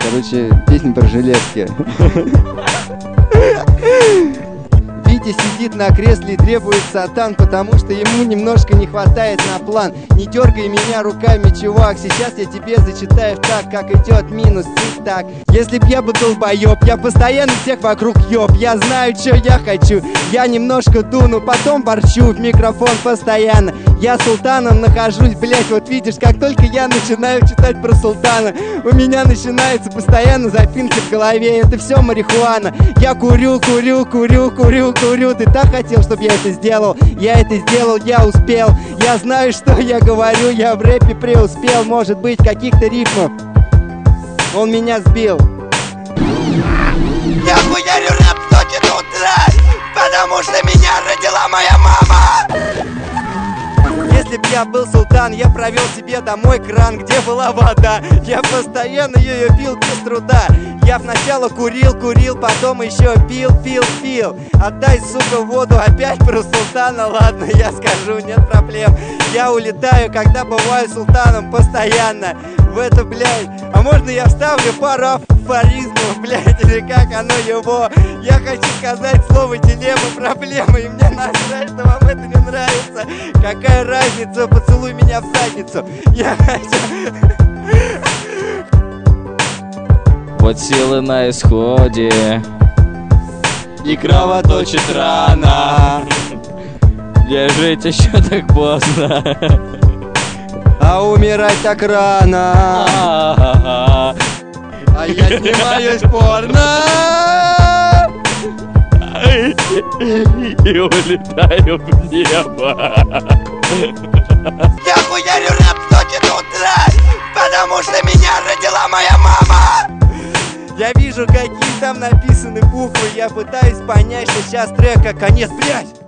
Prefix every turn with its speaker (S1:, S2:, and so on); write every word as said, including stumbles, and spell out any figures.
S1: Короче, песня про железки. Витя сидит на кресле и требует сатан, потому что ему немножко не хватает на план. Не дергай меня руками, чувак, сейчас я тебе зачитаю так, как идет минус тик-так. Если б я был долбоеб, я постоянно всех вокруг ёб. Я знаю, что я хочу, я немножко дуну, потом борчу в микрофон постоянно. Я султаном нахожусь, блять, вот видишь, как только я начинаю читать про султана, у меня начинается постоянно запинки в голове. Это все марихуана. Я курю, курю, курю, курю, курю. Ты так хотел, чтобы я это сделал? Я это сделал, я успел. Я знаю, что я говорю, я в рэпе преуспел. Может быть, каких-то рифмов он меня сбил.
S2: Я хуярю рэп в сотни утра, потому что меня родила моя мама.
S1: Если б я был султан, я провел себе домой кран, где была вода. Я постоянно ее пил без труда. Я сначала курил, курил, потом еще пил, пил, пил. Отдай, сука, воду, опять про султана. Ладно, я скажу, нет проблем. Я улетаю, когда бываю султаном постоянно. В это, блядь, а можно я вставлю пару афоризмов, блядь, или как оно его? Я хочу сказать слово дилемма, проблема, и мне насрать, что вам это не нравится. Какая разница, поцелуй меня в задницу. Я хочу...
S3: Вот силы на исходе,
S1: и кровоточит рана.
S3: где жить еще так поздно,
S1: а умирать так рано. А я снимаюсь порно
S3: и улетаю в небо.
S2: Я хуярю рэп в сотни утра, потому что меня родила моя мама.
S1: Я вижу, какие там написаны буквы. Я пытаюсь понять, что сейчас трека конец, блядь.